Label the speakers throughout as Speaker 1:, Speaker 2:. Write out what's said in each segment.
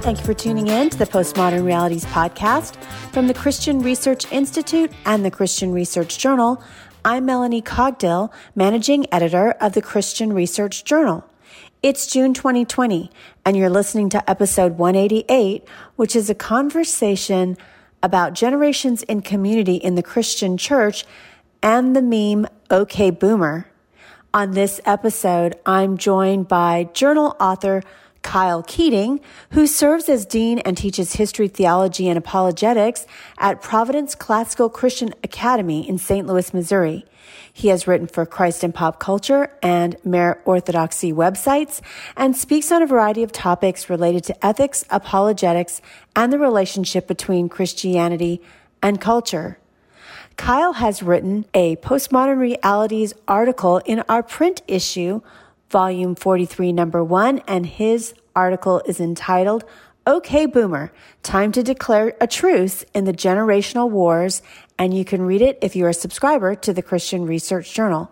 Speaker 1: Thank you for tuning in to the Postmodern Realities podcast from the Christian Research Institute and the Christian Research Journal. I'm Melanie Cogdill, managing editor of the Christian Research Journal. It's June 2020, and you're listening to episode 188, which is a conversation about generations in community in the Christian church and the meme, OK Boomer. On this episode, I'm joined by journal author Kyle Keating, who serves as dean and teaches history, theology, and apologetics at Providence Classical Christian Academy in St. Louis, Missouri. He has written for Christ in Pop Culture and Merit Orthodoxy websites and speaks on a variety of topics related to ethics, apologetics, and the relationship between Christianity and culture. Kyle has written a Postmodern Realities article in our print issue, Volume 43, Number 1, and his article is entitled, OK Boomer, Time to Declare a Truce in the Generational Wars, and you can read it if you're a subscriber to the Christian Research Journal.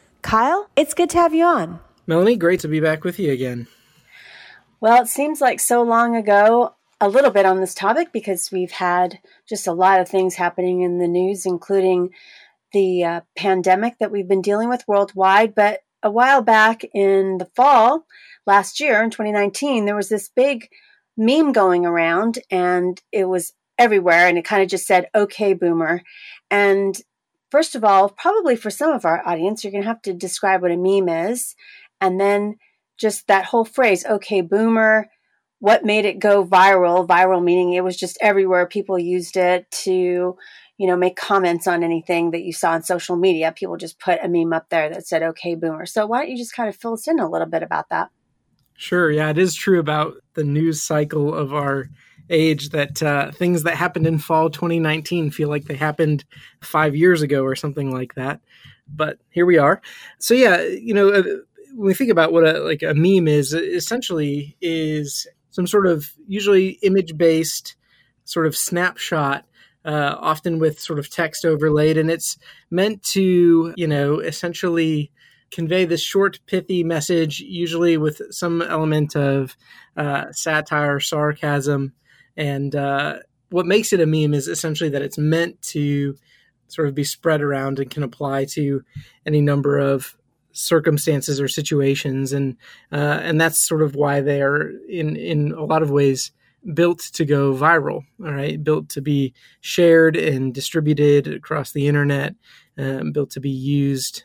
Speaker 1: Kyle, it's good to have you on.
Speaker 2: Melanie, great to be back with you again.
Speaker 1: Well, it seems like so long ago, a little bit on this topic, because we've had just a lot of things happening in the news, including the pandemic that we've been dealing with worldwide. But a while back in the fall, last year in 2019, there was this big meme going around, and it was everywhere, and it kind of just said, OK Boomer. And first of all, probably for some of our audience, you're going to have to describe what a meme is. And then just that whole phrase, OK Boomer, what made it go viral? Viral meaning it was just everywhere. People used it to, make comments on anything that you saw on social media. People just put a meme up there that said, OK Boomer. So why don't you just kind of fill us in a little bit about that?
Speaker 2: Sure. Yeah, it is true about the news cycle of our age that things that happened in fall 2019 feel like they happened 5 years ago or something like that. But here we are. So yeah, when we think about what a meme is, essentially is some sort of usually image-based sort of snapshot, often with sort of text overlaid. And it's meant to, essentially convey this short, pithy message, usually with some element of satire, sarcasm. And what makes it a meme is essentially that it's meant to sort of be spread around and can apply to any number of circumstances or situations. And that's sort of why they are in a lot of ways built to go viral, all right, built to be shared and distributed across the internet, built to be used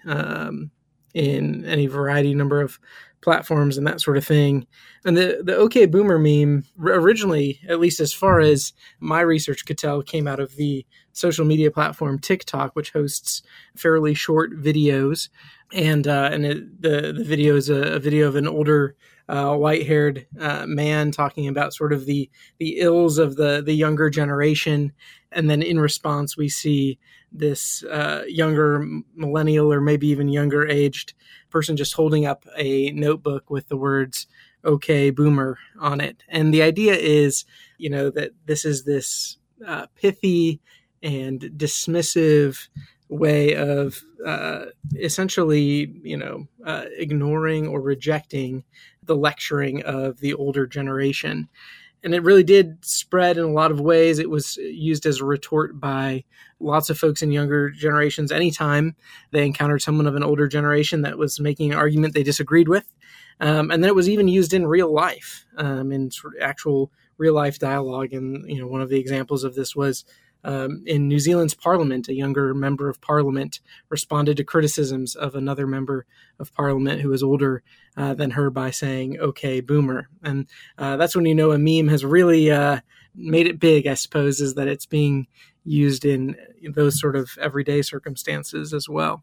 Speaker 2: in any variety number of platforms and that sort of thing. And the OK Boomer meme originally, at least as far as my research could tell, came out of the social media platform TikTok, which hosts fairly short videos. And the video is a video of an older white-haired man talking about sort of the ills of the younger generation. And then in response, we see this younger millennial or maybe even younger aged person just holding up a notebook with the words OK Boomer on it. And the idea is, that this is this pithy and dismissive way of essentially, ignoring or rejecting the lecturing of the older generation. And it really did spread in a lot of ways. It was used as a retort by lots of folks in younger generations anytime they encountered someone of an older generation that was making an argument they disagreed with. And then it was even used in real life, in sort of actual real life dialogue. And, one of the examples of this was in New Zealand's parliament. A younger member of parliament responded to criticisms of another member of parliament who was older than her by saying, OK Boomer. And that's when a meme has really made it big, I suppose, is that it's being used in those sort of everyday circumstances as well.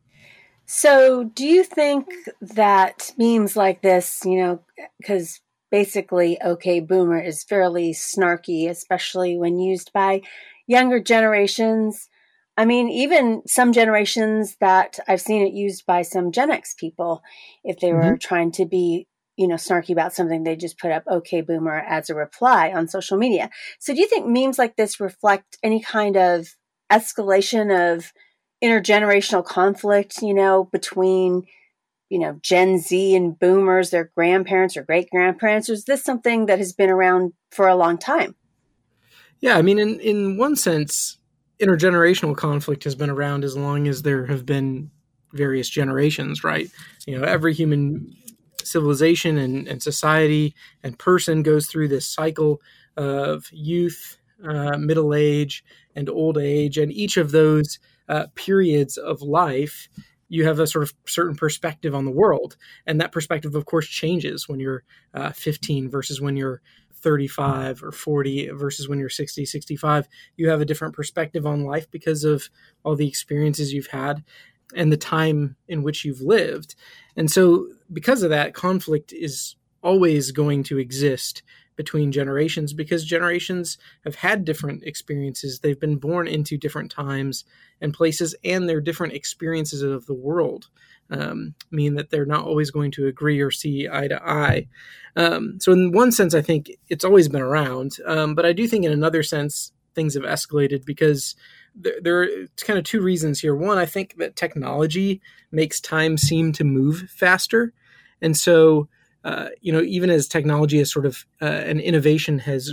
Speaker 1: So do you think that memes like this, because basically OK Boomer is fairly snarky, especially when used by younger generations. I mean, even some generations that I've seen it used by some Gen X people, if they were trying to be, snarky about something, they just put up OK Boomer as a reply on social media. So do you think memes like this reflect any kind of escalation of intergenerational conflict, between Gen Z and boomers, their grandparents or great grandparents? Or is this something that has been around for a long time?
Speaker 2: Yeah, I mean, in one sense, intergenerational conflict has been around as long as there have been various generations, right? Every human civilization and society and person goes through this cycle of youth, middle age, and old age. And each of those periods of life, you have a sort of certain perspective on the world. And that perspective, of course, changes when you're 15 versus when you're 35 or 40 versus when you're 60, 65. You have a different perspective on life because of all the experiences you've had and the time in which you've lived. And so because of that, conflict is always going to exist between generations because generations have had different experiences. They've been born into different times and places, and their different experiences of the world mean that they're not always going to agree or see eye to eye. So in one sense, I think it's always been around. But I do think in another sense, things have escalated because there are kind of two reasons here. One, I think that technology makes time seem to move faster. And so, even as technology is sort of an innovation has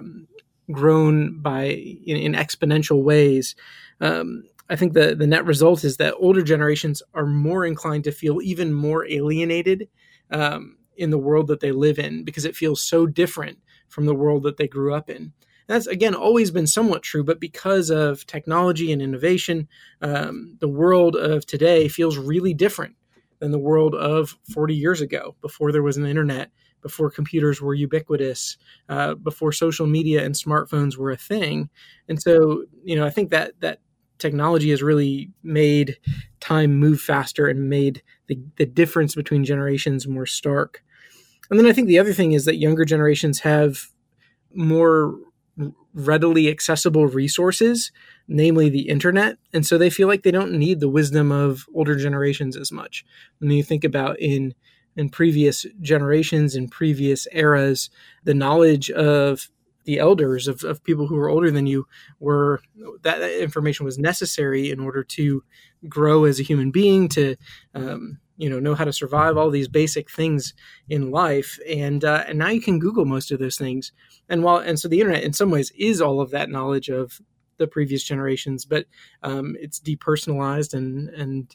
Speaker 2: grown in exponential ways, I think the net result is that older generations are more inclined to feel even more alienated in the world that they live in because it feels so different from the world that they grew up in. That's, again, always been somewhat true, but because of technology and innovation, the world of today feels really different than the world of 40 years ago, before there was an internet, before computers were ubiquitous, before social media and smartphones were a thing. And so, I think that technology has really made time move faster and made the difference between generations more stark. And then I think the other thing is that younger generations have more readily accessible resources, namely the internet. And so they feel like they don't need the wisdom of older generations as much. When you think about in previous generations, in previous eras, the knowledge of the elders, of people who were older than you, that information was necessary in order to grow as a human being, to know how to survive all these basic things in life. And now you can Google most of those things. And so the internet in some ways is all of that knowledge of the previous generations, but it's depersonalized and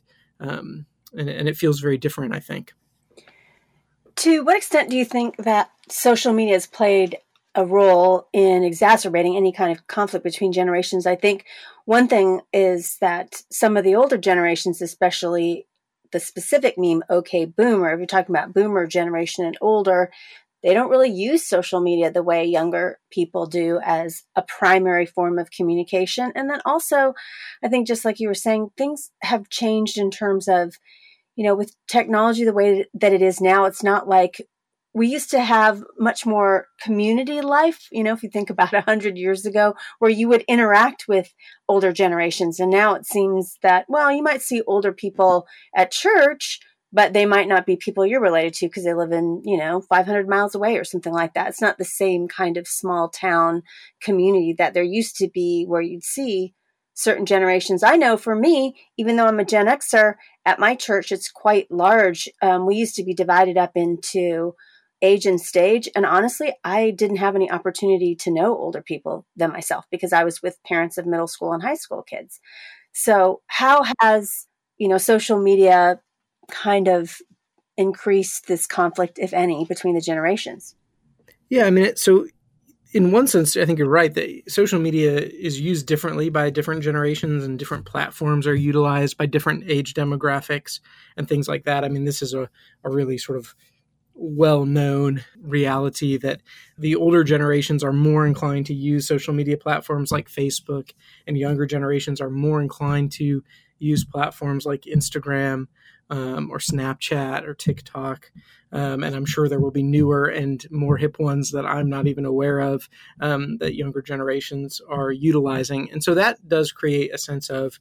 Speaker 2: it feels very different, I think.
Speaker 1: To what extent do you think that social media has played a role in exacerbating any kind of conflict between generations? I think one thing is that some of the older generations, especially the specific meme, okay, boomer, if you're talking about boomer generation and older, they don't really use social media the way younger people do as a primary form of communication. And then also, I think just like you were saying, things have changed in terms of, with technology the way that it is now. It's not like we used to have much more community life, if you think about 100 years ago, where you would interact with older generations. And now it seems that, you might see older people at church, but they might not be people you're related to because they live in, 500 miles away or something like that. It's not the same kind of small town community that there used to be where you'd see certain generations. I know for me, even though I'm a Gen Xer, at my church, it's quite large. We used to be divided up into age and stage. And honestly, I didn't have any opportunity to know older people than myself because I was with parents of middle school and high school kids. So how has, social media kind of increased this conflict, if any, between the generations?
Speaker 2: Yeah, I mean, so in one sense, I think you're right that social media is used differently by different generations and different platforms are utilized by different age demographics and things like that. I mean, this is a really sort of well-known reality that the older generations are more inclined to use social media platforms like Facebook, and younger generations are more inclined to use platforms like Instagram or Snapchat or TikTok. And I'm sure there will be newer and more hip ones that I'm not even aware of that younger generations are utilizing. And so that does create a sense of,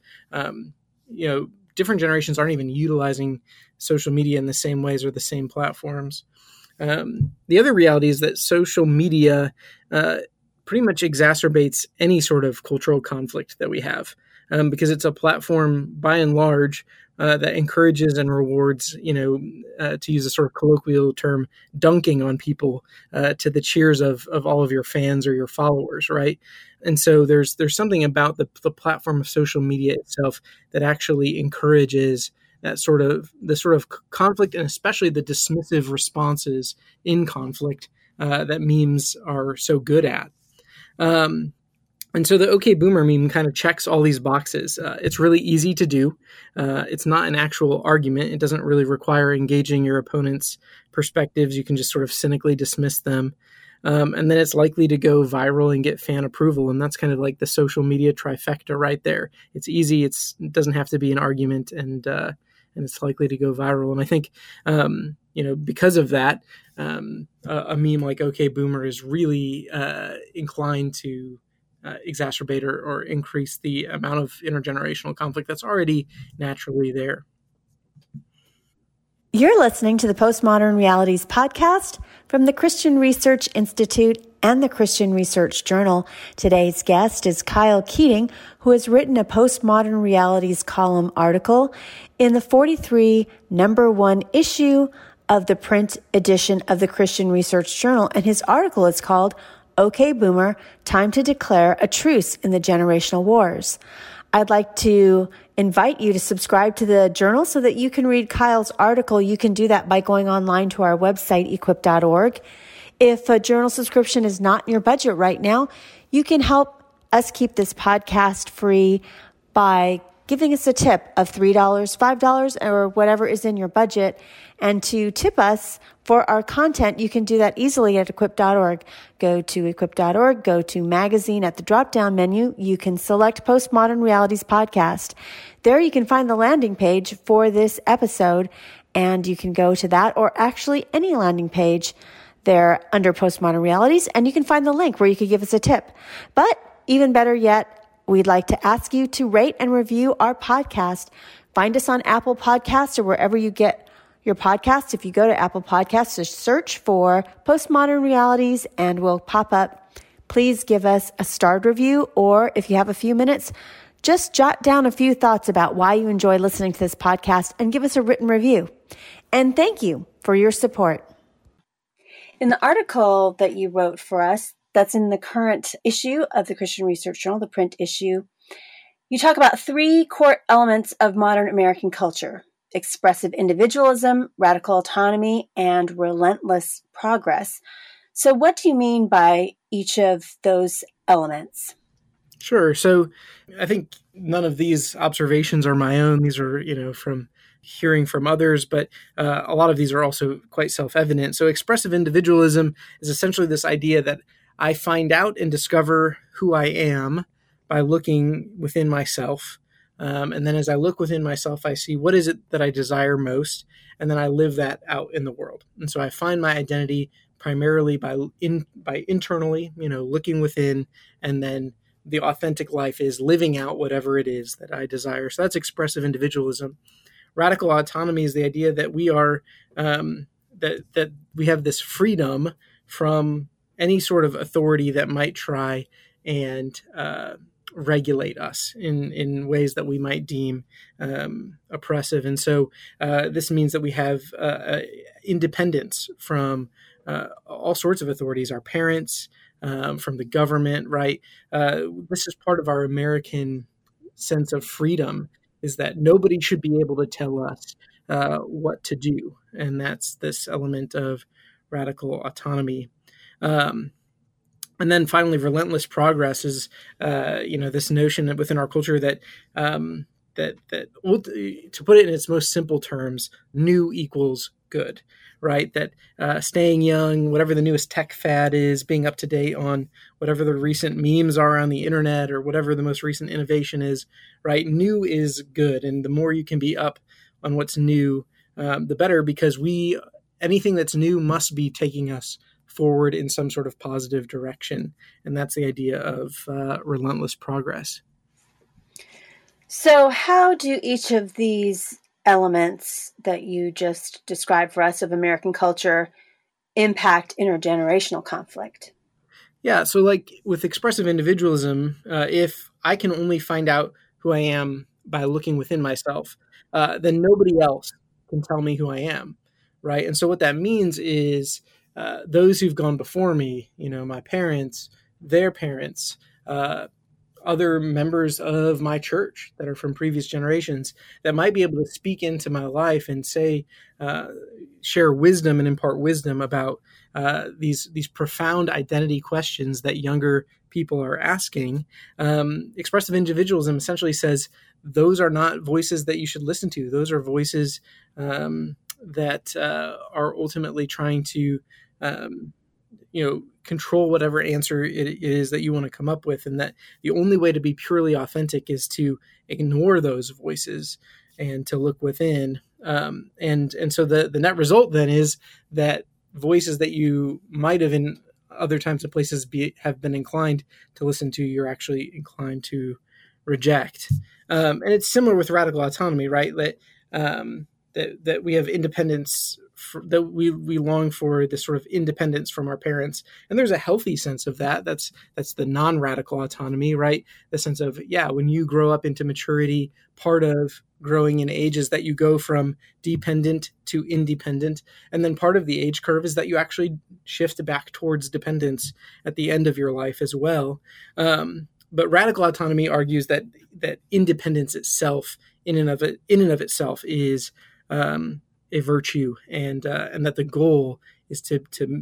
Speaker 2: different generations aren't even utilizing social media in the same ways or the same platforms. The other reality is that social media pretty much exacerbates any sort of cultural conflict that we have. because it's a platform by and large that encourages and rewards, to use a sort of colloquial term, dunking on people to the cheers of all of your fans or your followers, right? And so there's something about the platform of social media itself that actually encourages the sort of conflict, and especially the dismissive responses in conflict that memes are so good at. And so the OK Boomer meme kind of checks all these boxes. It's really easy to do. It's not an actual argument. It doesn't really require engaging your opponent's perspectives. You can just sort of cynically dismiss them. And then it's likely to go viral and get fan approval. And that's kind of like the social media trifecta right there. It's easy. It doesn't have to be an argument, and it's likely to go viral. And I think, because of that, a meme like OK Boomer is really inclined to exacerbate or increase the amount of intergenerational conflict that's already naturally there.
Speaker 1: You're listening to the Postmodern Realities podcast from the Christian Research Institute and the Christian Research Journal. Today's guest is Kyle Keating, who has written a Postmodern Realities column article in the 43 #1 issue of the print edition of the Christian Research Journal. And his article is called OK Boomer, Time to Declare a Truce in the Generational Wars. I'd like to invite you to subscribe to the journal so that you can read Kyle's article. You can do that by going online to our website, equip.org. If a journal subscription is not in your budget right now, you can help us keep this podcast free by giving us a tip of $3, $5, or whatever is in your budget. And to tip us for our content, you can do that easily at equip.org. Go to equip.org, go to magazine. At the drop-down menu, you can select Postmodern Realities Podcast. There you can find the landing page for this episode, and you can go to that, or actually any landing page there under Postmodern Realities, and you can find the link where you could give us a tip. But even better yet, we'd like to ask you to rate and review our podcast. Find us on Apple Podcasts or wherever you get your podcasts. If you go to Apple Podcasts, just search for Postmodern Realities and we'll pop up. Please give us a starred review, or if you have a few minutes, just jot down a few thoughts about why you enjoy listening to this podcast and give us a written review. And thank you for your support. In the article that you wrote for us, that's in the current issue of the Christian Research Journal, the print issue, you talk about 3 core elements of modern American culture: expressive individualism, radical autonomy, and relentless progress. So what do you mean by each of those elements?
Speaker 2: Sure. So I think none of these observations are my own. These are, from hearing from others, but a lot of these are also quite self-evident. So expressive individualism is essentially this idea that I find out and discover who I am by looking within myself. And then as I look within myself, I see what is it that I desire most, and then I live that out in the world. And so I find my identity primarily by internally, looking within, and then the authentic life is living out whatever it is that I desire. So that's expressive individualism. Radical autonomy is the idea that we are that we have this freedom from any sort of authority that might try and regulate us in ways that we might deem oppressive. And so this means that we have independence from all sorts of authorities, our parents, from the government, right? This is part of our American sense of freedom, is that nobody should be able to tell us what to do. And that's this element of radical autonomy. And then finally, relentless progress is, this notion that within our culture that to put it in its most simple terms, new equals good, right? That staying young, whatever the newest tech fad is, being up to date on whatever the recent memes are on the internet or whatever the most recent innovation is, right? New is good. And the more you can be up on what's new, the better, because anything that's new must be taking us forward in some sort of positive direction. And that's the idea of relentless progress.
Speaker 1: So how do each of these elements that you just described for us of American culture impact intergenerational conflict?
Speaker 2: Yeah, so like with expressive individualism, if I can only find out who I am by looking within myself, then nobody else can tell me who I am, right? And so what that means is those who've gone before me, my parents, their parents, other members of my church that are from previous generations that might be able to speak into my life and say, share wisdom and impart wisdom about these profound identity questions that younger people are asking. Expressive individualism essentially says those are not voices that you should listen to. Those are voices that are ultimately trying to control whatever answer it is that you want to come up with, and that the only way to be purely authentic is to ignore those voices and to look within. And so the net result then is that voices that you might have in other times and places have been inclined to listen to, you're actually inclined to reject. And it's similar with radical autonomy, right? That we have independence, that we long for this sort of independence from our parents. And there's a healthy sense of that. That's the non-radical autonomy, right? The sense of, when you grow up into maturity, part of growing in age is that you go from dependent to independent. And then part of the age curve is that you actually shift back towards dependence at the end of your life as well. But radical autonomy argues that independence itself, in and of itself, is a virtue, and that the goal is to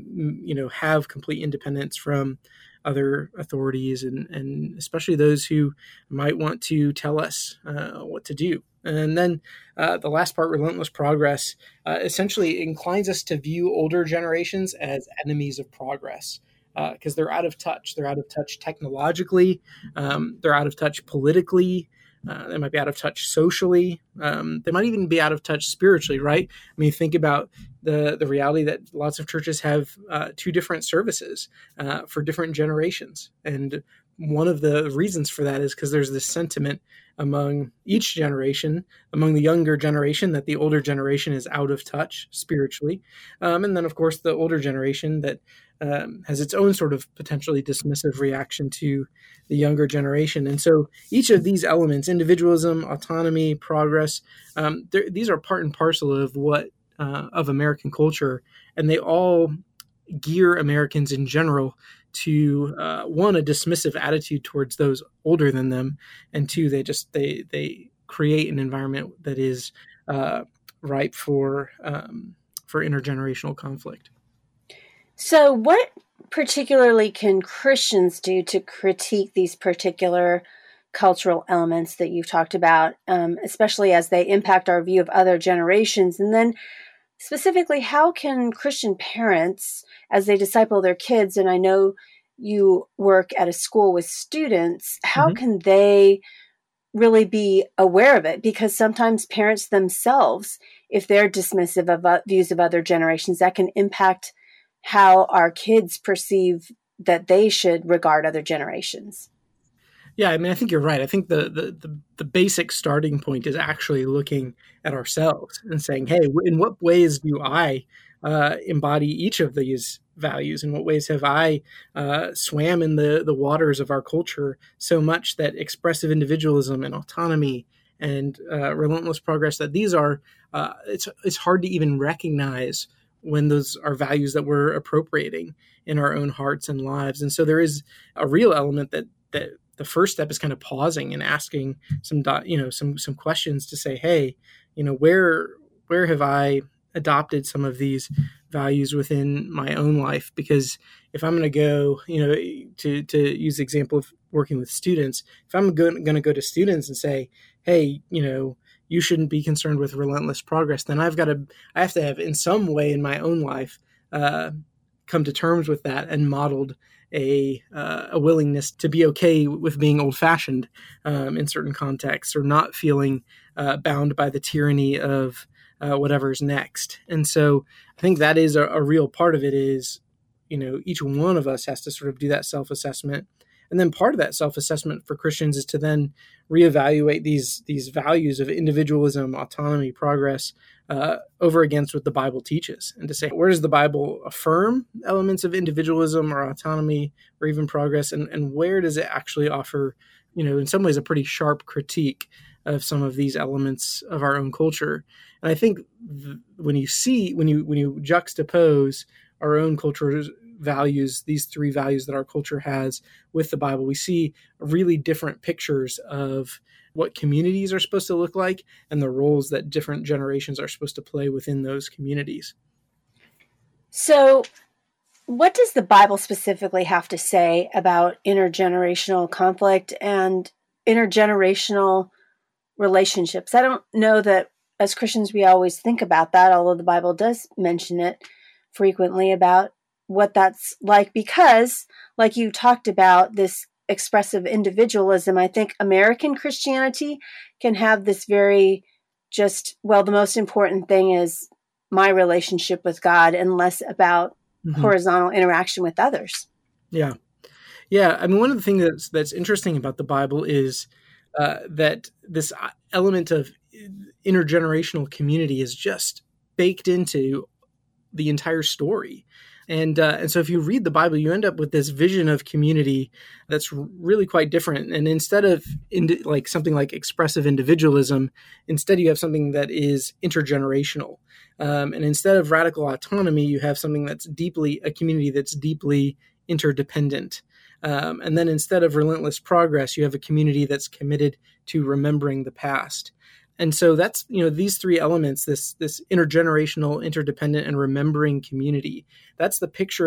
Speaker 2: have complete independence from other authorities, and especially those who might want to tell us what to do. And then the last part, relentless progress, essentially inclines us to view older generations as enemies of progress, because they're out of touch. They're out of touch technologically. They're out of touch politically. They might be out of touch socially. They might even be out of touch spiritually, right? I mean, think about the reality that lots of churches have two different services for different generations. And one of the reasons for that is because there's this sentiment among each generation, among the younger generation, that the older generation is out of touch spiritually. And then, of course, the older generation that has its own sort of potentially dismissive reaction to the younger generation. And so each of these elements, individualism, autonomy, progress, these are part and parcel of of American culture, and they all gear Americans in general to one, a dismissive attitude towards those older than them, and two, they create an environment that is ripe for intergenerational conflict.
Speaker 1: So what particularly can Christians do to critique these particular cultural elements that you've talked about, especially as they impact our view of other generations? And then specifically, how can Christian parents, as they disciple their kids, and I know you work at a school with students, how can they really be aware of it? Because sometimes parents themselves, if they're dismissive of views of other generations, that can impact how our kids perceive that they should regard other generations.
Speaker 2: Yeah, I mean, I think you're right. I think the basic starting point is actually looking at ourselves and saying, hey, in what ways do I embody each of these values? In what ways have I swam in the waters of our culture so much that expressive individualism and autonomy and relentless progress, that these are, it's hard to even recognize when those are values that we're appropriating in our own hearts and lives. And so there is a real element that the first step is kind of pausing and asking some questions to say, hey, where have I adopted some of these values within my own life? Because if I'm going to go, to use the example of working with students, if I'm going to go to students and say, hey, you shouldn't be concerned with relentless progress, then I have to have in some way in my own life come to terms with that and modeled a willingness to be okay with being old-fashioned in certain contexts, or not feeling bound by the tyranny of whatever's next. And so I think that is a real part of it is, each one of us has to sort of do that self-assessment. And then part of that self-assessment for Christians is to then reevaluate these values of individualism, autonomy, progress over against what the Bible teaches, and to say, where does the Bible affirm elements of individualism or autonomy or even progress, and where does it actually offer in some ways a pretty sharp critique of some of these elements of our own culture. And I think when you juxtapose our own culture's values, these three values that our culture has with the Bible, we see really different pictures of what communities are supposed to look like and the roles that different generations are supposed to play within those communities.
Speaker 1: So what does the Bible specifically have to say about intergenerational conflict and intergenerational relationships? I don't know that as Christians we always think about that, although the Bible does mention it frequently about what that's like, because like you talked about this expressive individualism, I think American Christianity can have this very the most important thing is my relationship with God and less about horizontal interaction with others.
Speaker 2: Yeah. I mean, one of the things that's interesting about the Bible is that this element of intergenerational community is just baked into the entire story. And so if you read the Bible, you end up with this vision of community that's really quite different. And instead of something like expressive individualism, instead you have something that is intergenerational. And instead of radical autonomy, you have something that's a community that's deeply interdependent. And then instead of relentless progress, you have a community that's committed to remembering the past. And so that's, these three elements, this intergenerational, interdependent, and remembering community. That's the picture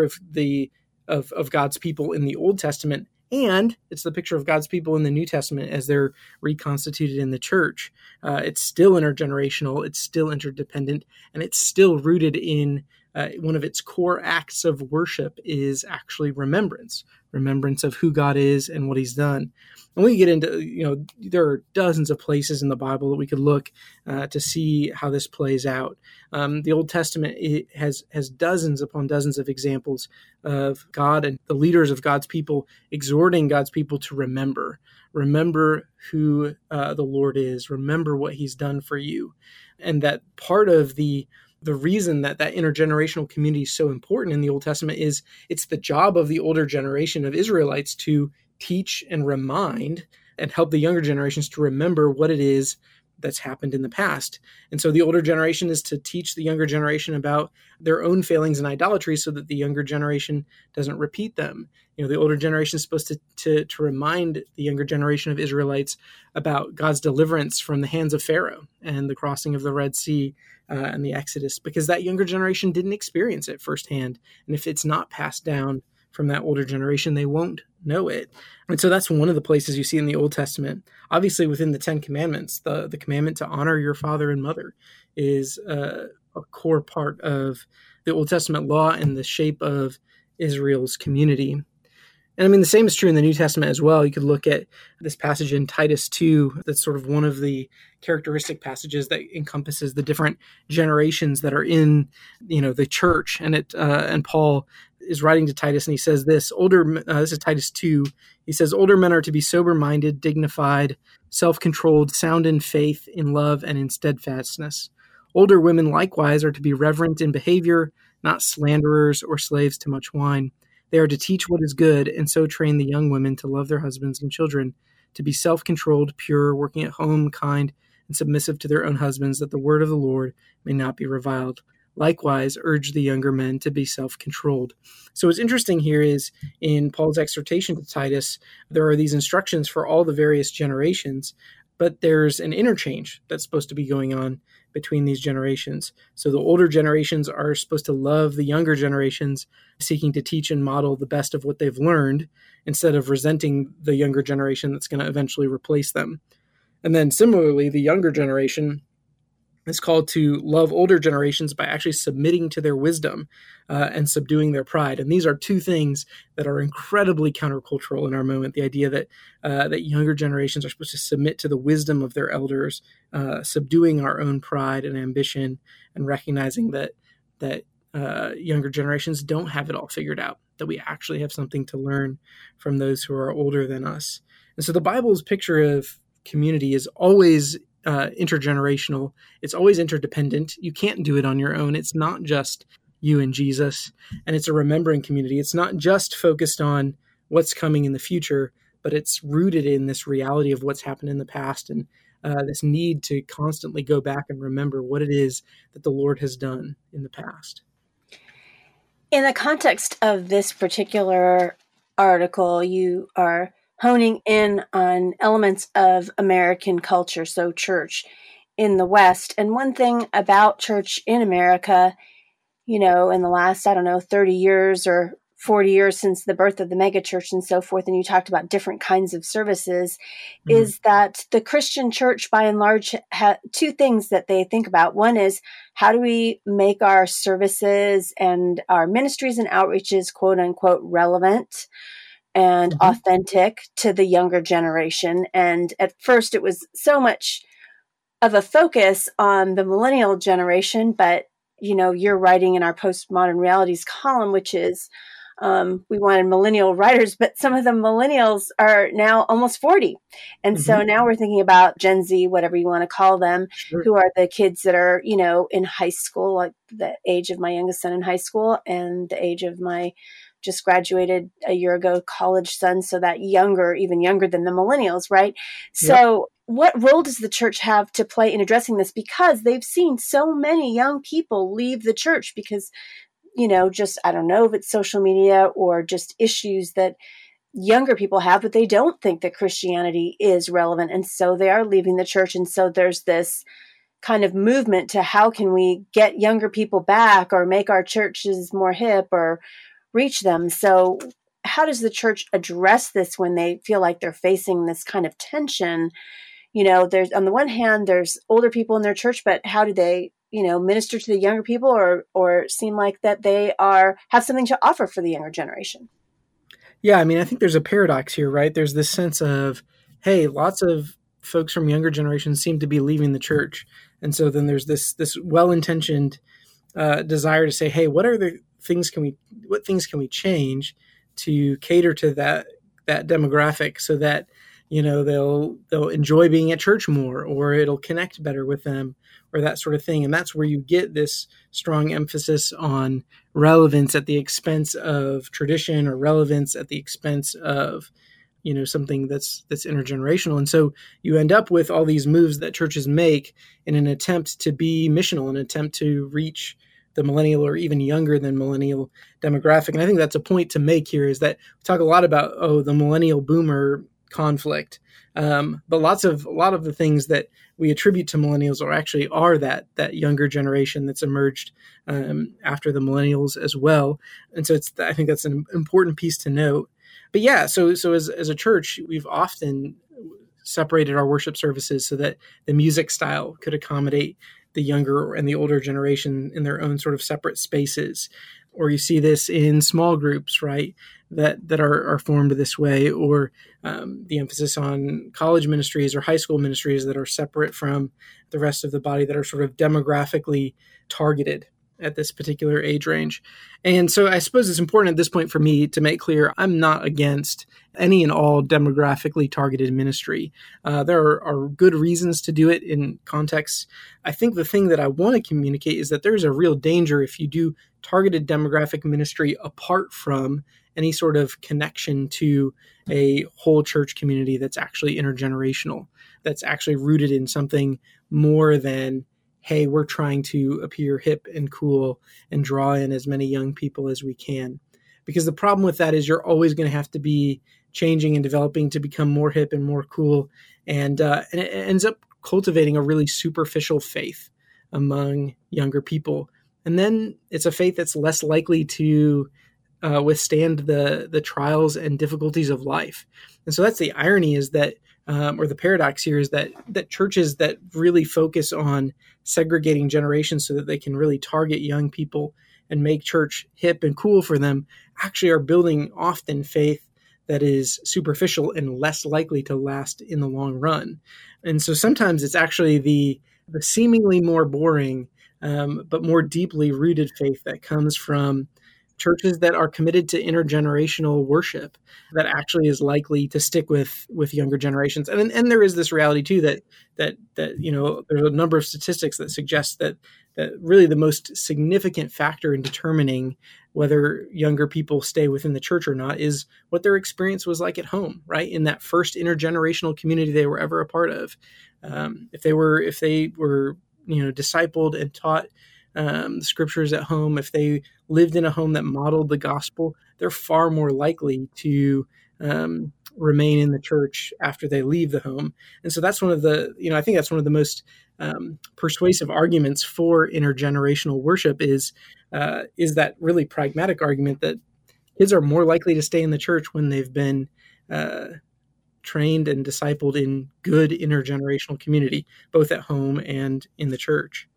Speaker 2: of God's people in the Old Testament, and it's the picture of God's people in the New Testament as they're reconstituted in the church. It's still intergenerational, it's still interdependent, and it's still rooted in one of its core acts of worship is actually remembrance of who God is and what he's done. And we get into, there are dozens of places in the Bible that we could look to see how this plays out. The Old Testament has dozens upon dozens of examples of God and the leaders of God's people exhorting God's people to remember who the Lord is, remember what he's done for you. And that part of the reason that intergenerational community is so important in the Old Testament is it's the job of the older generation of Israelites to teach and remind and help the younger generations to remember what it is that's happened in the past. And so the older generation is to teach the younger generation about their own failings and idolatry so that the younger generation doesn't repeat them. The older generation is supposed to remind the younger generation of Israelites about God's deliverance from the hands of Pharaoh and the crossing of the Red Sea and the Exodus, because that younger generation didn't experience it firsthand. And if it's not passed down from that older generation, they won't know it. And so that's one of the places you see in the Old Testament. Obviously, within the Ten Commandments, the commandment to honor your father and mother is a core part of the Old Testament law and the shape of Israel's community. And I mean, the same is true in the New Testament as well. You could look at this passage in Titus 2. That's sort of one of the characteristic passages that encompasses the different generations that are in, the church. And Paul is writing to Titus, and he says this, this is Titus 2. He says, older men are to be sober-minded, dignified, self-controlled, sound in faith, in love, and in steadfastness. Older women likewise are to be reverent in behavior, not slanderers or slaves to much wine. They are to teach what is good, and so train the young women to love their husbands and children, to be self-controlled, pure, working at home, kind, and submissive to their own husbands, that the word of the Lord may not be reviled. Likewise, urge the younger men to be self-controlled. So what's interesting here is in Paul's exhortation to Titus, there are these instructions for all the various generations, but there's an interchange that's supposed to be going on between these generations. So the older generations are supposed to love the younger generations, seeking to teach and model the best of what they've learned, instead of resenting the younger generation that's going to eventually replace them. And then similarly, the younger generation is called to love older generations by actually submitting to their wisdom and subduing their pride. And these are two things that are incredibly countercultural in our moment. The idea that younger generations are supposed to submit to the wisdom of their elders, subduing our own pride and ambition, and recognizing that younger generations don't have it all figured out, that we actually have something to learn from those who are older than us. And so the Bible's picture of community is always intergenerational. It's always interdependent. You can't do it on your own. It's not just you and Jesus, and it's a remembering community. It's not just focused on what's coming in the future, but it's rooted in this reality of what's happened in the past, and this need to constantly go back and remember what it is that the Lord has done in the past.
Speaker 1: In the context of this particular article, you are honing in on elements of American culture, so church in the West. And one thing about church in America, in the last, 30 years or 40 years since the birth of the megachurch and so forth, and you talked about different kinds of services, is that the Christian church, by and large, two things that they think about. One is, how do we make our services and our ministries and outreaches, quote unquote, relevant and authentic to the younger generation? And at first it was so much of a focus on the millennial generation, but you're writing in our Postmodern Realities column, which is, we wanted millennial writers, but some of the millennials are now almost 40. And so now we're thinking about Gen Z, whatever you want to call them, who are the kids that are, in high school, like the age of my youngest son in high school and the age of my just graduated a year ago college son. So that even younger than the millennials, right? So what role does the church have to play in addressing this? Because they've seen so many young people leave the church because, just, I don't know if it's social media or just issues that younger people have, but they don't think that Christianity is relevant. And so they are leaving the church. And so there's this kind of movement to how can we get younger people back or make our churches more hip or reach them. So how does the church address this when they feel like they're facing this kind of tension? There's, on the one hand, there's older people in their church, but how do they, minister to the younger people or seem like that they have something to offer for the younger generation?
Speaker 2: Yeah, I think there's a paradox here, right? There's this sense of, hey, lots of folks from younger generations seem to be leaving the church. And so then there's this well-intentioned desire to say, hey, what things can we change to cater to that demographic so that they'll enjoy being at church more, or it'll connect better with them, or that sort of thing. And that's where you get this strong emphasis on relevance at the expense of tradition, or relevance at the expense of something that's intergenerational. And so you end up with all these moves that churches make in an attempt to be missional, an attempt to reach the millennial or even younger than millennial demographic. And I think that's a point to make here, is that we talk a lot about, the millennial boomer conflict. But a lot of the things that we attribute to millennials are that younger generation that's emerged after the millennials as well. And so I think that's an important piece to note. But yeah, so as a church, we've often separated our worship services so that the music style could accommodate the younger and the older generation in their own sort of separate spaces. Or you see this in small groups, right, that are formed this way, or the emphasis on college ministries or high school ministries that are separate from the rest of the body, that are sort of demographically targeted at this particular age range. And so I suppose it's important at this point for me to make clear I'm not against any and all demographically targeted ministry. There are good reasons to do it in context. I think the thing that I want to communicate is that there's a real danger if you do targeted demographic ministry apart from any sort of connection to a whole church community that's actually intergenerational, that's actually rooted in something more than, hey, we're trying to appear hip and cool and draw in as many young people as we can. Because the problem with that is you're always going to have to be changing and developing to become more hip and more cool. And it ends up cultivating a really superficial faith among younger people. And then it's a faith that's less likely to withstand the trials and difficulties of life. And so that's the irony, is that, or the paradox here, is that churches that really focus on segregating generations so that they can really target young people and make church hip and cool for them actually are building often faith that is superficial and less likely to last in the long run. And so sometimes it's actually the seemingly more boring, but more deeply rooted faith that comes from churches that are committed to intergenerational worship that actually is likely to stick with younger generations. And there is this reality too that there's a number of statistics that suggest that really the most significant factor in determining whether younger people stay within the church or not is what their experience was like at home, right? In that first intergenerational community they were ever a part of. If they were, discipled and taught the scriptures at home, if they lived in a home that modeled the gospel, they're far more likely to remain in the church after they leave the home. And so that's one of the, I think that's one of the most persuasive arguments for intergenerational worship is that really pragmatic argument that kids are more likely to stay in the church when they've been trained and discipled in good intergenerational community, both at home and in the church.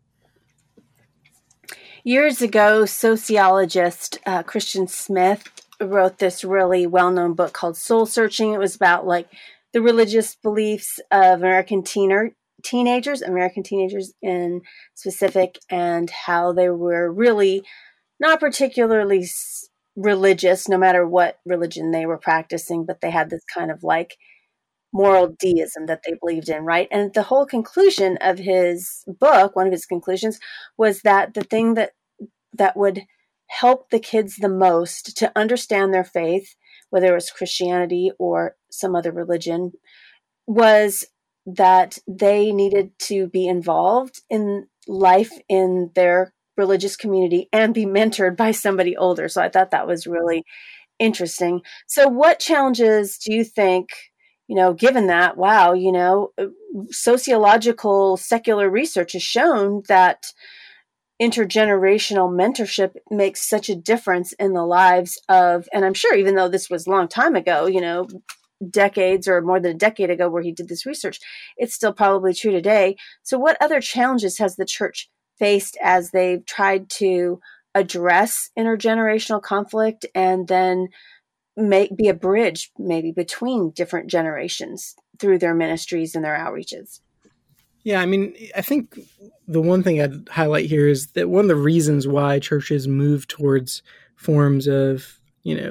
Speaker 1: Years ago, sociologist Christian Smith wrote this really well-known book called Soul Searching. It was about the religious beliefs of American teenagers in specific, and how they were really not particularly religious, no matter what religion they were practicing, but they had this kind of moral deism that they believed in, right? And the whole conclusion of his book, one of his conclusions, was that the thing that would help the kids the most to understand their faith, whether it was Christianity or some other religion, was that they needed to be involved in life in their religious community and be mentored by somebody older. So I thought that was really interesting. So what challenges do you think, given that, sociological secular research has shown that intergenerational mentorship makes such a difference in the lives of, and I'm sure even though this was a long time ago, decades or more than a decade ago where he did this research, it's still probably true today. So what other challenges has the church faced as they've tried to address intergenerational conflict and then be a bridge maybe between different generations through their ministries and their outreaches?
Speaker 2: Yeah, I think the one thing I'd highlight here is that one of the reasons why churches move towards forms of,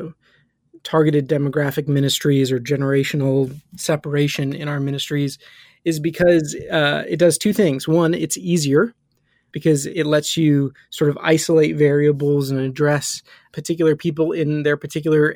Speaker 2: targeted demographic ministries or generational separation in our ministries is because it does two things. One, it's easier because it lets you sort of isolate variables and address particular people in their particular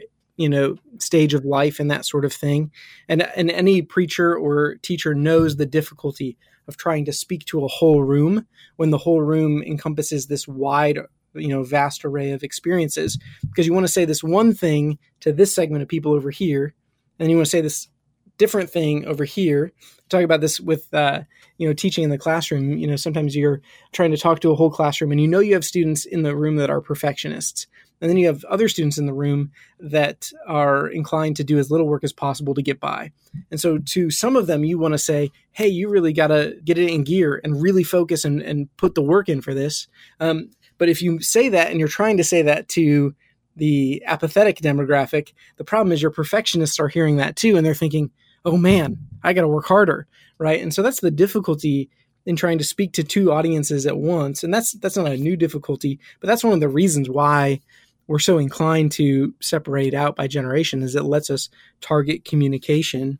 Speaker 2: stage of life and that sort of thing. And any preacher or teacher knows the difficulty of trying to speak to a whole room when the whole room encompasses this wide, vast array of experiences, because you want to say this one thing to this segment of people over here, and you want to say this different thing over here. Talk about this with, teaching in the classroom. Sometimes you're trying to talk to a whole classroom and you have students in the room that are perfectionists. And then you have other students in the room that are inclined to do as little work as possible to get by. And so to some of them, you want to say, hey, you really got to get it in gear and really focus and put the work in for this. But if you say that and you're trying to say that to the apathetic demographic, the problem is your perfectionists are hearing that too. And they're thinking, oh man, I got to work harder. Right. And so that's the difficulty in trying to speak to two audiences at once. And that's not a new difficulty, but that's one of the reasons why we're so inclined to separate out by generation, is it lets us target communication.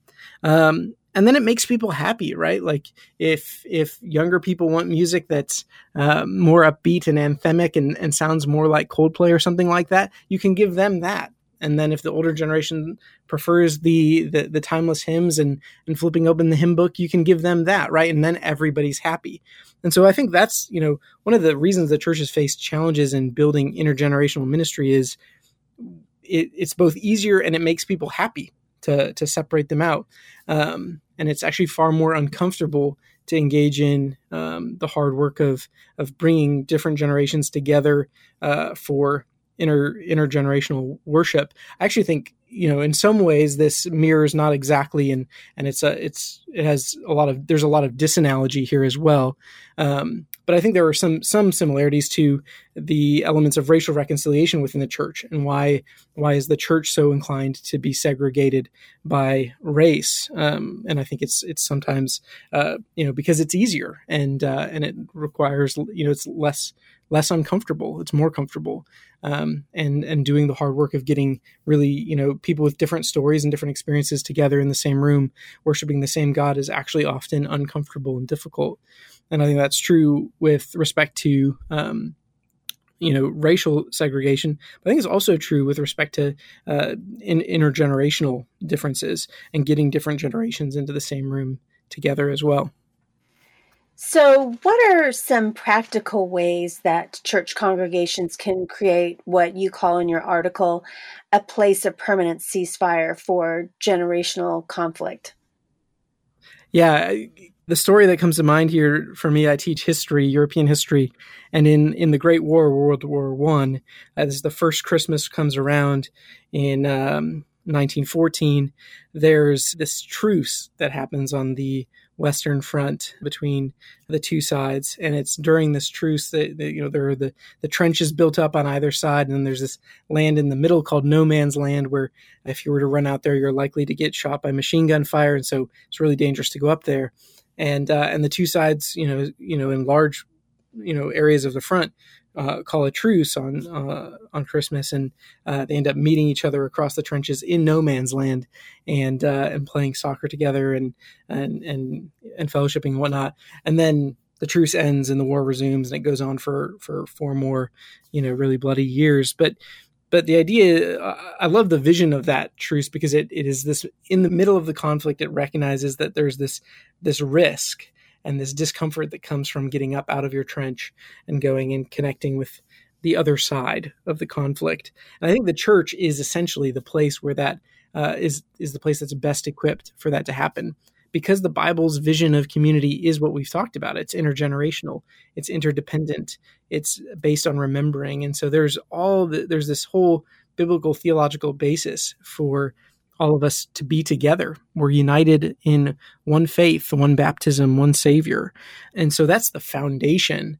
Speaker 2: And then it makes people happy, right? Like if younger people want music that's more upbeat and anthemic and sounds more like Coldplay or something like that, you can give them that. And then if the older generation prefers the timeless hymns and flipping open the hymn book, you can give them that, right? And then everybody's happy. And so I think that's, one of the reasons that churches face challenges in building intergenerational ministry is it's both easier and it makes people happy to separate them out. And it's actually far more uncomfortable to engage in the hard work of bringing different generations together for intergenerational worship. I actually think, in some ways this mirrors not exactly, and there's a lot of disanalogy here as well. But I think there are some similarities to the elements of racial reconciliation within the church, and why is the church so inclined to be segregated by race? And I think it's sometimes because it's easier and it requires it's less uncomfortable. It's more comfortable, and doing the hard work of getting really people with different stories and different experiences together in the same room, worshiping the same God, is actually often uncomfortable and difficult. And I think that's true with respect to racial segregation, but I think it's also true with respect to intergenerational differences and getting different generations into the same room together as well.
Speaker 1: So, what are some practical ways that church congregations can create what you call in your article a place of permanent ceasefire for generational conflict?
Speaker 2: Yeah, the story that comes to mind here for me, I teach history, European history, and in the Great War, World War I, as the first Christmas comes around in 1914, there's this truce that happens on the Western Front between the two sides, and it's during this truce that there are the trenches built up on either side, and then there's this land in the middle called no man's land, where if you were to run out there, you're likely to get shot by machine gun fire, and so it's really dangerous to go up there. And the two sides, in large areas of the front, call a truce on Christmas, and they end up meeting each other across the trenches in no man's land, and playing soccer together and fellowshipping and whatnot. And then the truce ends and the war resumes, and it goes on for 4 more, really bloody years. But the idea, I love the vision of that truce, because it is this, in the middle of the conflict, it recognizes that there's this risk and this discomfort that comes from getting up out of your trench and going and connecting with the other side of the conflict. And I think the church is essentially the place where that is the place that's best equipped for that to happen, because the Bible's vision of community is what we've talked about. It's intergenerational, it's interdependent, it's based on remembering. And so there's this whole biblical theological basis for all of us to be together. We're united in one faith, one baptism, one Savior. And so that's the foundation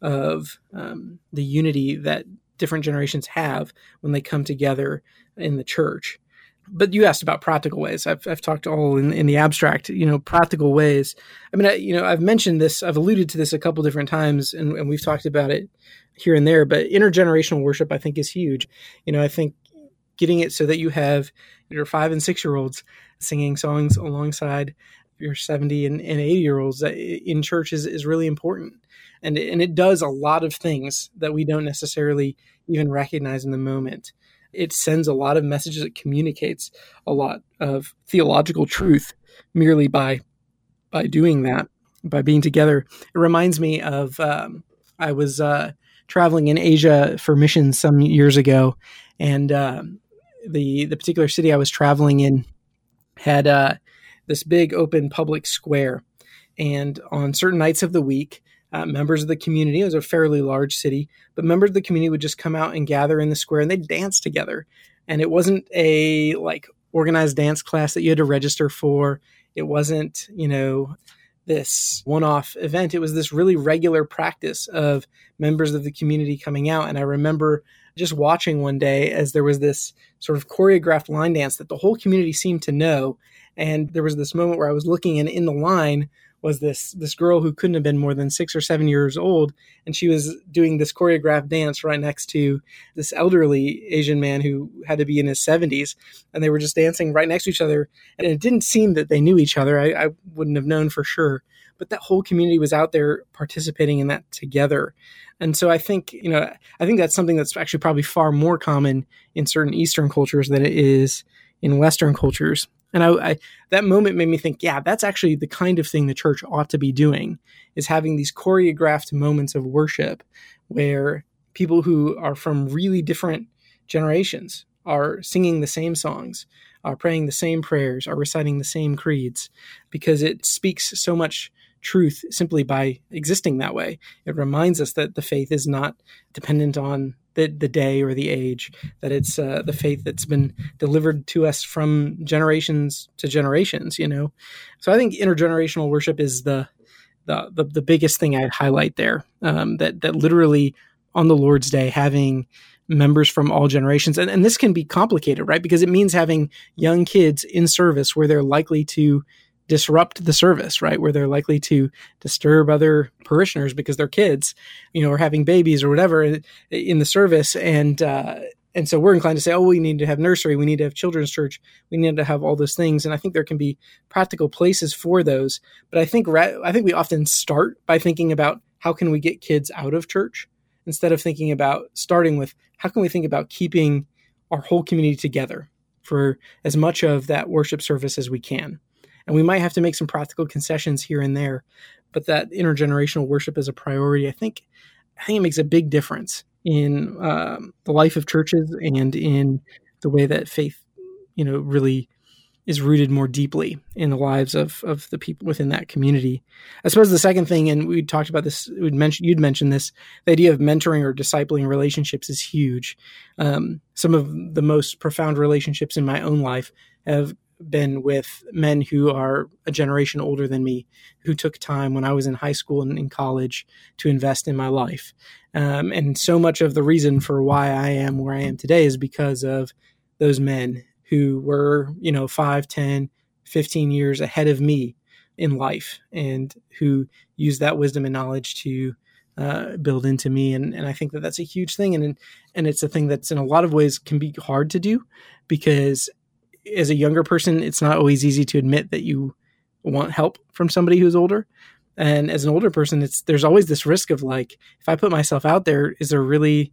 Speaker 2: of the unity that different generations have when they come together in the church. But you asked about practical ways. I've talked all in the abstract, practical ways. I mean, I've mentioned this, I've alluded to this a couple different times, and we've talked about it here and there, but intergenerational worship, I think, is huge. I think getting it so that you have your 5 and 6 year olds singing songs alongside your 70 and 80 year olds in church is really important. And it does a lot of things that we don't necessarily even recognize in the moment. It sends a lot of messages. It communicates a lot of theological truth merely by doing that, by being together. It reminds me of, I was traveling in Asia for missions some years ago, and the particular city I was traveling in had this big open public square. And on certain nights of the week, members of the community, it was a fairly large city, but members of the community would just come out and gather in the square, and they'd dance together. And it wasn't a organized dance class that you had to register for. It wasn't, this one-off event. It was this really regular practice of members of the community coming out. And I remember just watching one day as there was this sort of choreographed line dance that the whole community seemed to know. And there was this moment where I was looking, and in the line was this girl who couldn't have been more than 6 or 7 years old. And she was doing this choreographed dance right next to this elderly Asian man who had to be in his 70s. And they were just dancing right next to each other. And it didn't seem that they knew each other. I wouldn't have known for sure. But that whole community was out there participating in that together. And so I think that's something that's actually probably far more common in certain Eastern cultures than it is in Western cultures. And I that moment made me think, yeah, that's actually the kind of thing the church ought to be doing, is having these choreographed moments of worship where people who are from really different generations are singing the same songs, are praying the same prayers, are reciting the same creeds, because it speaks so much truth simply by existing that way. It reminds us that the faith is not dependent on the day or the age, that it's the faith that's been delivered to us from generations to generations, So I think intergenerational worship is the biggest thing I'd highlight there, that literally on the Lord's Day, having members from all generations, and this can be complicated, right? Because it means having young kids in service where they're likely to disrupt the service, right? Where they're likely to disturb other parishioners because they're kids, or having babies or whatever in the service. And so we're inclined to say, oh, we need to have nursery. We need to have children's church. We need to have all those things. And I think there can be practical places for those. But I think we often start by thinking about how can we get kids out of church instead of thinking about starting with how can we think about keeping our whole community together for as much of that worship service as we can. And we might have to make some practical concessions here and there, but that intergenerational worship as a priority, I think it makes a big difference in the life of churches and in the way that faith, really is rooted more deeply in the lives of the people within that community. I suppose the second thing, and we talked about this, you'd mentioned this, the idea of mentoring or discipling relationships is huge. Some of the most profound relationships in my own life have been with men who are a generation older than me, who took time when I was in high school and in college to invest in my life. And so much of the reason for why I am where I am today is because of those men who were, 5, 10, 15 years ahead of me in life and who used that wisdom and knowledge to build into me. And I think that that's a huge thing. And it's a thing that's in a lot of ways can be hard to do because as a younger person, it's not always easy to admit that you want help from somebody who's older. And as an older person, there's always this risk of like, if I put myself out there, is there really,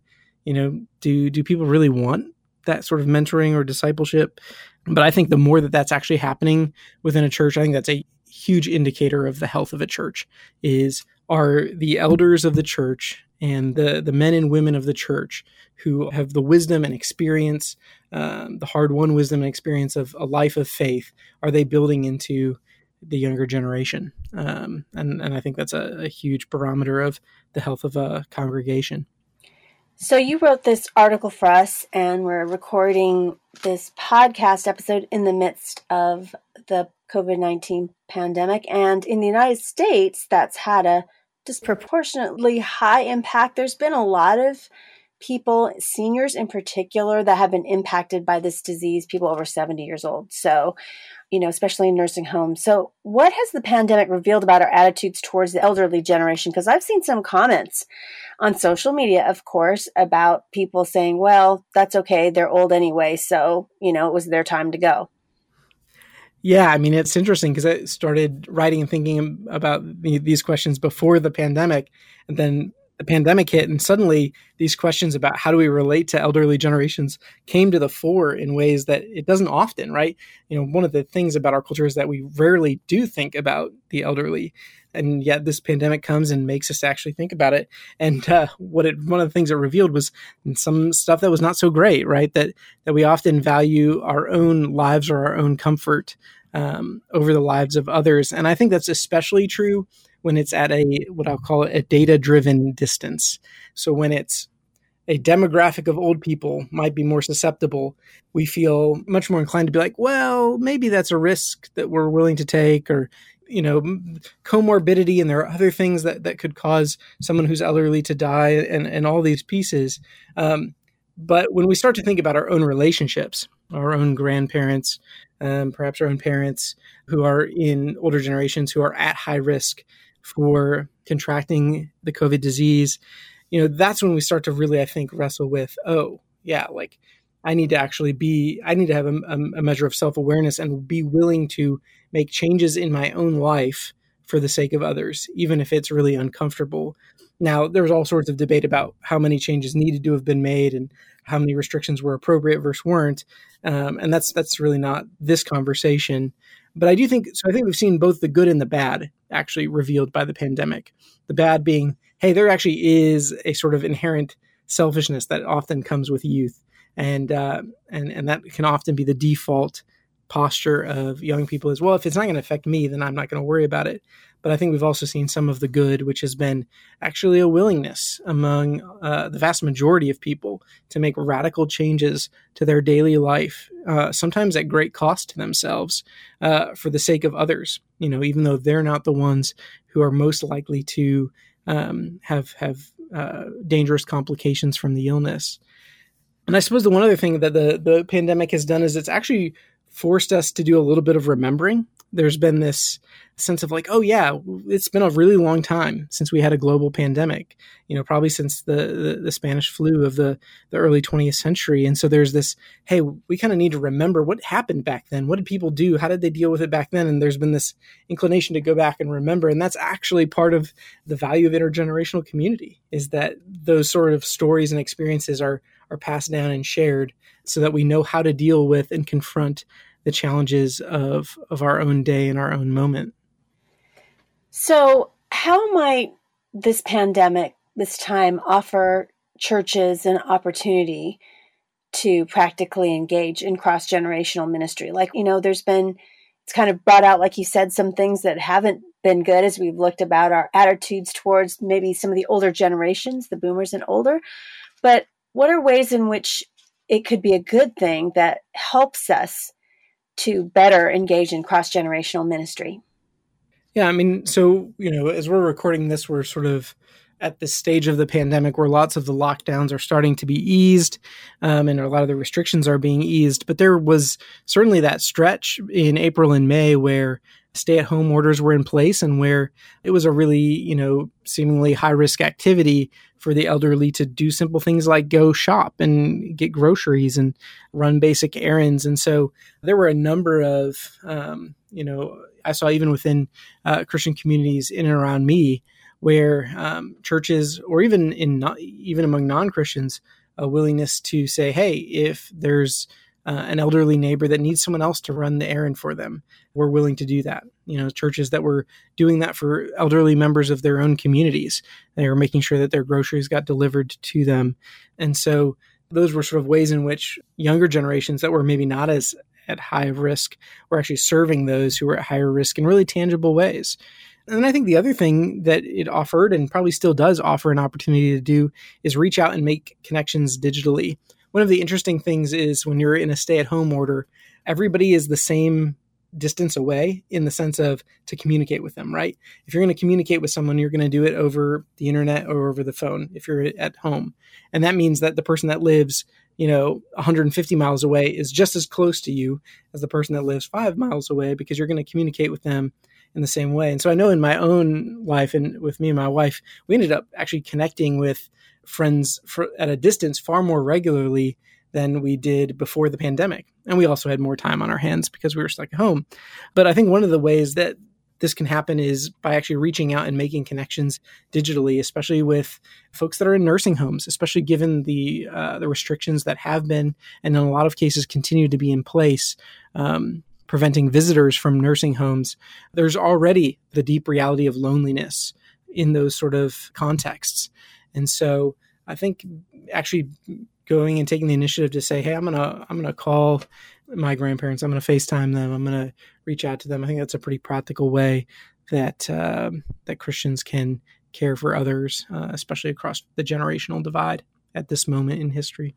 Speaker 2: do people really want that sort of mentoring or discipleship? But I think the more that that's actually happening within a church, I think that's a huge indicator of the health of a church are the elders of the church and the men and women of the church who have the wisdom and experience, the hard-won wisdom and experience of a life of faith, are they building into the younger generation? And I think that's a huge barometer of the health of a congregation.
Speaker 1: So you wrote this article for us, and we're recording this podcast episode in the midst of the COVID-19 pandemic. And in the United States, that's had a disproportionately high impact. There's been a lot of people, seniors in particular, that have been impacted by this disease, people over 70 years old. So, especially in nursing homes. So what has the pandemic revealed about our attitudes towards the elderly generation? Because I've seen some comments on social media, of course, about people saying, well, that's okay, they're old anyway, so, it was their time to go.
Speaker 2: Yeah, I mean, it's interesting because I started writing and thinking about these questions before the pandemic, and then the pandemic hit, and suddenly these questions about how do we relate to elderly generations came to the fore in ways that it doesn't often, right? One of the things about our culture is that we rarely do think about the elderly, and yet this pandemic comes and makes us actually think about it. And one of the things it revealed was some stuff that was not so great, right? That we often value our own lives or our own comfort over the lives of others. And I think that's especially true when it's at what I'll call a data-driven distance. So when it's a demographic of old people might be more susceptible, we feel much more inclined to be like, well, maybe that's a risk that we're willing to take, or, comorbidity, and there are other things that could cause someone who's elderly to die, and all these pieces. But when we start to think about our own relationships, our own grandparents, perhaps our own parents who are in older generations who are at high risk for contracting the COVID disease, that's when we start to really, I think, wrestle with, I need to have a measure of self-awareness and be willing to make changes in my own life for the sake of others, even if it's really uncomfortable. Now, there's all sorts of debate about how many changes needed to have been made and how many restrictions were appropriate versus weren't. And that's really not this conversation. But I think we've seen both the good and the bad actually revealed by the pandemic. The bad being, hey, there actually is a sort of inherent selfishness that often comes with youth. And that can often be the default posture of young people is, well, if it's not going to affect me, then I'm not going to worry about it. But I think we've also seen some of the good, which has been actually a willingness among the vast majority of people to make radical changes to their daily life, sometimes at great cost to themselves, for the sake of others, even though they're not the ones who are most likely to have dangerous complications from the illness. And I suppose the one other thing that the pandemic has done is it's actually forced us to do a little bit of remembering there's been this sense of like, oh yeah, it's been a really long time since we had a global pandemic, probably since the Spanish flu of the early 20th century. And so there's this, hey, we kind of need to remember what happened back then. What did people do? How did they deal with it back then? And there's been this inclination to go back and remember. And that's actually part of the value of intergenerational community, is that those sort of stories and experiences are passed down and shared so that we know how to deal with and confront the challenges of our own day and our own moment.
Speaker 1: So how might this pandemic, this time, offer churches an opportunity to practically engage in cross-generational ministry? Like, it's kind of brought out, like you said, some things that haven't been good as we've looked about our attitudes towards maybe some of the older generations, the boomers and older. But what are ways in which it could be a good thing that helps us to better engage in cross-generational ministry?
Speaker 2: Yeah, so, as we're recording this, we're sort of at this stage of the pandemic where lots of the lockdowns are starting to be eased, and a lot of the restrictions are being eased. But there was certainly that stretch in April and May where stay-at-home orders were in place and where it was a really, seemingly high-risk activity for the elderly to do simple things like go shop and get groceries and run basic errands. And so there were a number of, I saw even within Christian communities in and around me where churches, or even even among non-Christians, a willingness to say, hey, if there's an elderly neighbor that needs someone else to run the errand for them, we're willing to do that. Churches that were doing that for elderly members of their own communities, they were making sure that their groceries got delivered to them. And so those were sort of ways in which younger generations that were maybe not as at high risk were actually serving those who were at higher risk in really tangible ways. And I think the other thing that it offered, and probably still does offer an opportunity to do, is reach out and make connections digitally. One of the interesting things is when you're in a stay-at-home order, everybody is the same distance away in the sense of to communicate with them, right? If you're going to communicate with someone, you're going to do it over the internet or over the phone if you're at home. And that means that the person that lives 150 miles away is just as close to you as the person that lives 5 miles away, because you're going to communicate with them in the same way. And so I know in my own life and with me and my wife, we ended up actually connecting with friends at a distance far more regularly than we did before the pandemic. And we also had more time on our hands because we were stuck at home. But I think one of the ways that this can happen is by actually reaching out and making connections digitally, especially with folks that are in nursing homes, especially given the restrictions that have been, and in a lot of cases continue to be in place, preventing visitors from nursing homes. There's already the deep reality of loneliness in those sort of contexts. And so I think actually going and taking the initiative to say, hey, I'm gonna call my grandparents, I'm gonna FaceTime them, I'm gonna reach out to them. I think that's a pretty practical way that that Christians can care for others, especially across the generational divide at this moment in history.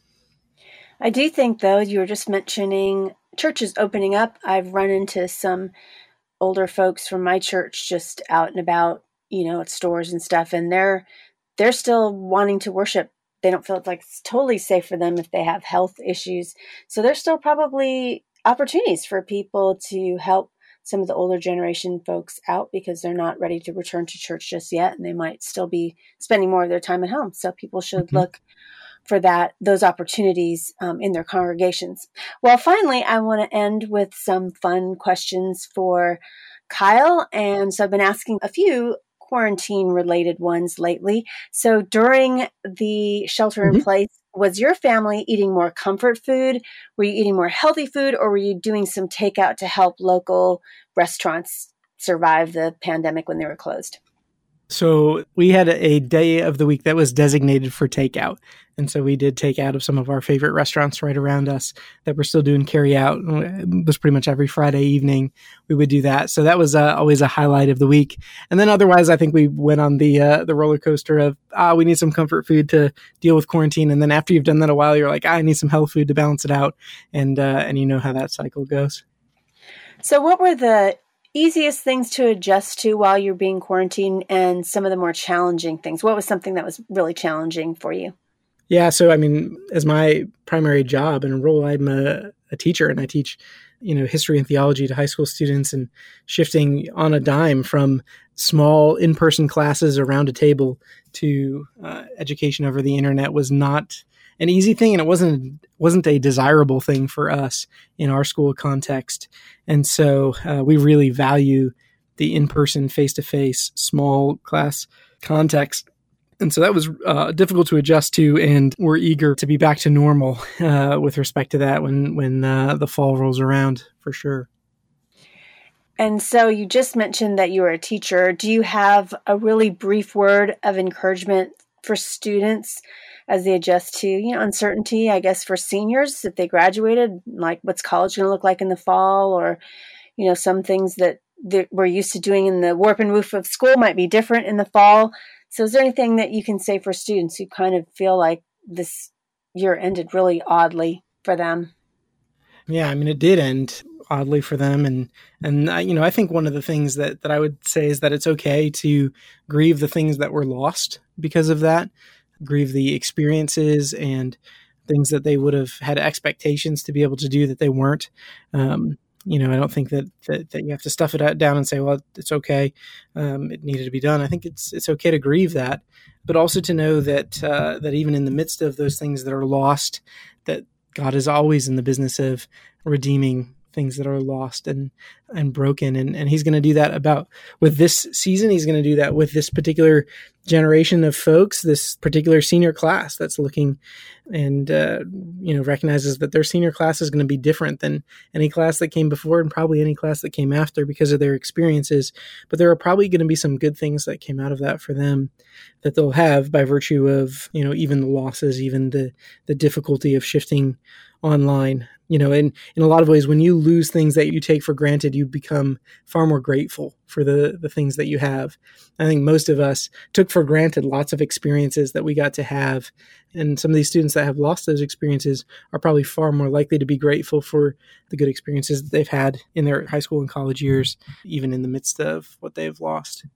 Speaker 1: I do think, though, you were just mentioning churches opening up. I've run into some older folks from my church just out and about, at stores and stuff, and they're still wanting to worship. They don't feel like it's totally safe for them if they have health issues. So there's still probably opportunities for people to help some of the older generation folks out because they're not ready to return to church just yet, and they might still be spending more of their time at home. So people should look for those opportunities in their congregations. Well, finally, I want to end with some fun questions for Kyle. And so I've been asking a few quarantine-related ones lately. So during the shelter in place, was your family eating more comfort food? Were you eating more healthy food, or were you doing some takeout to help local restaurants survive the pandemic when they were closed?
Speaker 2: So we had a day of the week that was designated for takeout. And so we did take out of some of our favorite restaurants right around us that were still doing carry out. It was pretty much every Friday evening we would do that. So that was always a highlight of the week. And then otherwise, I think we went on the roller coaster of, we need some comfort food to deal with quarantine. And then after you've done that a while, you're like, I need some health food to balance it out. And you know how that cycle goes.
Speaker 1: So what were the easiest things to adjust to while you're being quarantined and some of the more challenging things? What was something that was really challenging for you?
Speaker 2: Yeah. So, as my primary job and role, I'm a a teacher, and I teach, history and theology to high school students, and shifting on a dime from small in-person classes around a table to education over the internet was not an easy thing, and it wasn't a desirable thing for us in our school context. And so we really value the in-person, face-to-face, small class context. And so that was difficult to adjust to, and we're eager to be back to normal with respect to that when the fall rolls around, for sure.
Speaker 1: And so you just mentioned that you were a teacher. Do you have a really brief word of encouragement for students as they adjust to, uncertainty, I guess, for seniors, if they graduated, like what's college going to look like in the fall, or, some things that we're used to doing in the warp and woof of school might be different in the fall. So is there anything that you can say for students who kind of feel like this year ended really oddly for them?
Speaker 2: Yeah, it did end oddly for them. And I think one of the things that I would say is that it's okay to grieve the things that were lost because of that, grieve the experiences and things that they would have had expectations to be able to do that they weren't. I don't think that you have to stuff it down and say, well, it's okay. It needed to be done. I think it's okay to grieve that, but also to know that even in the midst of those things that are lost, that God is always in the business of redeeming things that are lost and broken. And he's going to do that with this season. He's going to do that with this particular generation of folks, this particular senior class that's looking and, recognizes that their senior class is going to be different than any class that came before and probably any class that came after because of their experiences. But there are probably going to be some good things that came out of that for them that they'll have by virtue of, even the losses, even the difficulty of shifting online. In a lot of ways, when you lose things that you take for granted, you become far more grateful for the things that you have. I think most of us took for granted lots of experiences that we got to have. And some of these students that have lost those experiences are probably far more likely to be grateful for the good experiences that they've had in their high school and college years, even in the midst of what they've lost.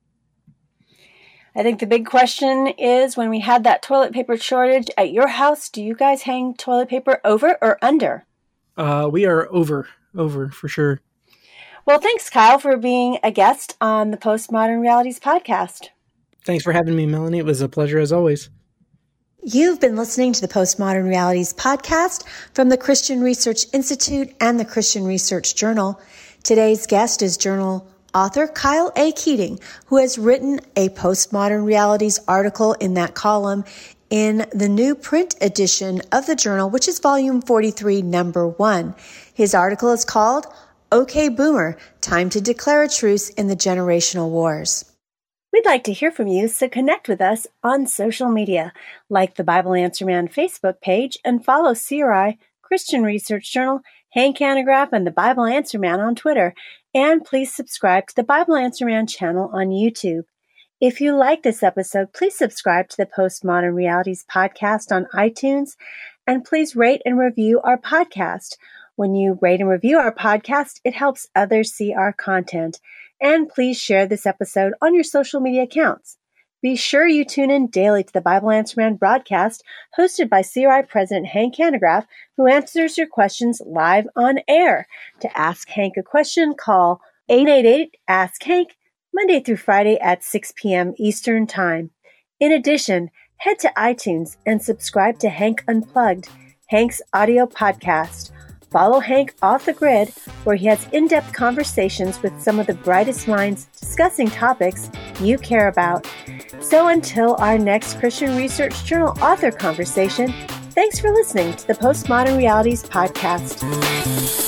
Speaker 1: I think the big question is, when we had that toilet paper shortage at your house, do you guys hang toilet paper over or under?
Speaker 2: We are over for sure.
Speaker 1: Well, thanks, Kyle, for being a guest on the Postmodern Realities podcast.
Speaker 2: Thanks for having me, Melanie. It was a pleasure as always.
Speaker 1: You've been listening to the Postmodern Realities podcast from the Christian Research Institute and the Christian Research Journal. Today's guest is journal author Kyle A. Keating, who has written a Postmodern Realities article in that column in the new print edition of the journal, which is volume 43, number 1. His article is called "Okay, Boomer, Time to Declare a Truce in the Generational Wars." We'd like to hear from you, so connect with us on social media, like the Bible Answer Man Facebook page, and follow CRI, Christian Research Journal, Hank Hanegraaff, and the Bible Answer Man on Twitter. And please subscribe to the Bible Answer Man channel on YouTube. If you like this episode, please subscribe to the Postmodern Realities podcast on iTunes, and please rate and review our podcast. When you rate and review our podcast, it helps others see our content. And please share this episode on your social media accounts. Be sure you tune in daily to the Bible Answer Man broadcast, hosted by CRI President Hank Hanegraaff, who answers your questions live on air. To ask Hank a question, call 888-ASK-HANK, Monday through Friday at 6 p.m. Eastern Time. In addition, head to iTunes and subscribe to Hank Unplugged, Hank's audio podcast. Follow Hank Off the Grid, where he has in-depth conversations with some of the brightest minds discussing topics you care about. So until our next Christian Research Journal author conversation, thanks for listening to the Postmodern Realities podcast.